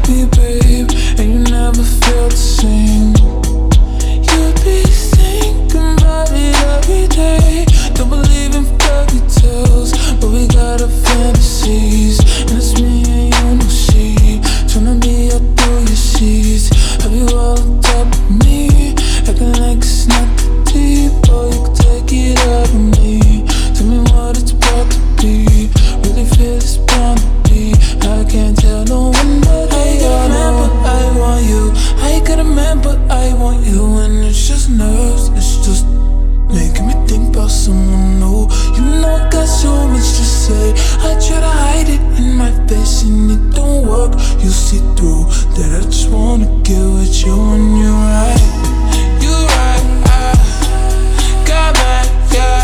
me, babe, and you never felt the same. You'd be thinking about it every day. Don't believe in fairy tales, but we got our fantasies, and it's me and you, no she. Tryna be out through your seas. Have you all on top of me, acting like it's not that deep? Oh, you can take it out of me. Tell me what it's about to be. Really feel it's bound to be. I can't tell no one, but I got a man, but I want you. I got a man, but I want you. And it's just nerves, it's just making me think about someone new. You know I got so much to say. I try to hide it in my face and it don't work. You see through that I just wanna get with you and you're right. You're right, I got mad, yeah,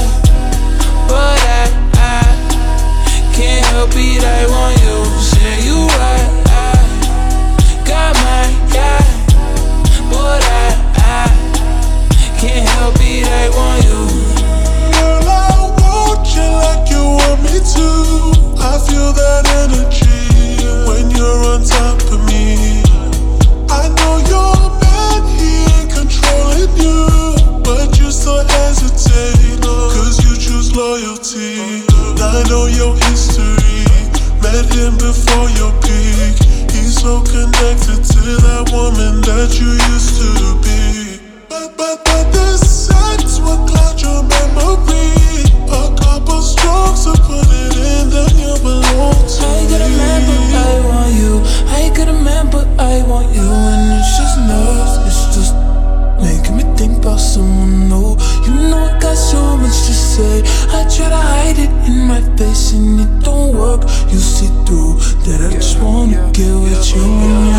but I can't help it, I want you. Say you right, I got mad, yeah, but I can't help it, I want you. Girl, I want you like you want me to. I feel that energy when you're on top of me. I know your man, he ain't controlling you, but you still hesitate, cause you choose loyalty. I know your history, met him before your peak. He's so connected to that woman that you used to be. But this sex will cloud your memory. A couple strokes to put it in, then you belong to I got a man, me. but I want you. I got a man, but I want you. And it's just nerves, it's just making me think about someone new. You know I got so much to say. I try to hide it in my face and it don't work. You see through that I just wanna get with you.